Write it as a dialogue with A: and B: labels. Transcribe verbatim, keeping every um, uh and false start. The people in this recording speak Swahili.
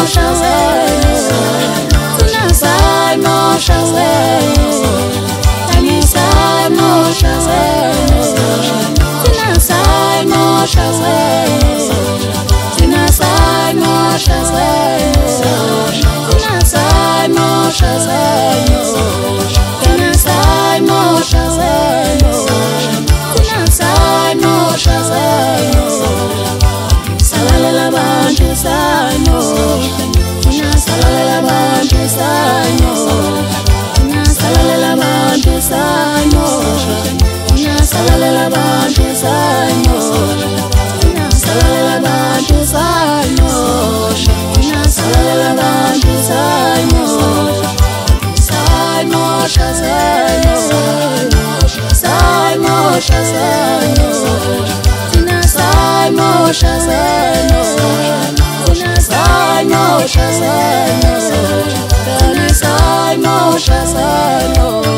A: sayimosha zenu, thina sayimosha zenu, thina sayimosha zenu, thina sayimosha zenu, thina sayimosha zenu, thina sayimosha zenu, thina sayimosha zenu, thina sayimosha zenu. Salalela bantu sayimosha, thina salalela bantu sayimosha, thina salalela bantu sayimosha, thina salalela bantu sayimosha, thina salalela bantu sayimosha, thina salalela bantu sayimosha, sayimosha zenu, sayimosha zenu, thina sayimosha zenu, thina sayimosha zenu, thina sayimosha zenu.